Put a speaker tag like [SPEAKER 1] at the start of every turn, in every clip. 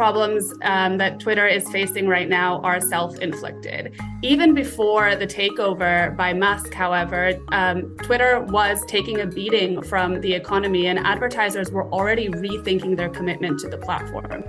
[SPEAKER 1] problems that Twitter is facing right now are self-inflicted. Even before the takeover by Musk, however, Twitter was taking a beating from the economy, and advertisers were already rethinking their commitment to the platform.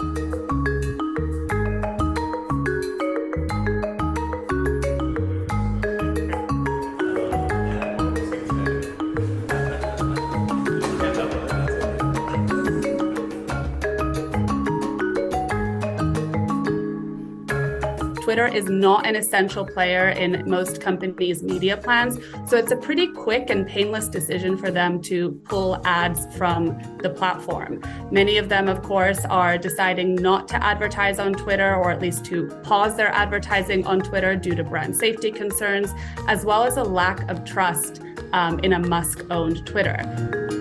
[SPEAKER 1] Twitter is not an essential player in most companies' media plans, so it's a pretty quick and painless decision for them to pull ads from the platform. Many of them, of course, are deciding not to advertise on Twitter, or at least to pause their advertising on Twitter due to brand safety concerns, as well as a lack of trust in a Musk-owned Twitter.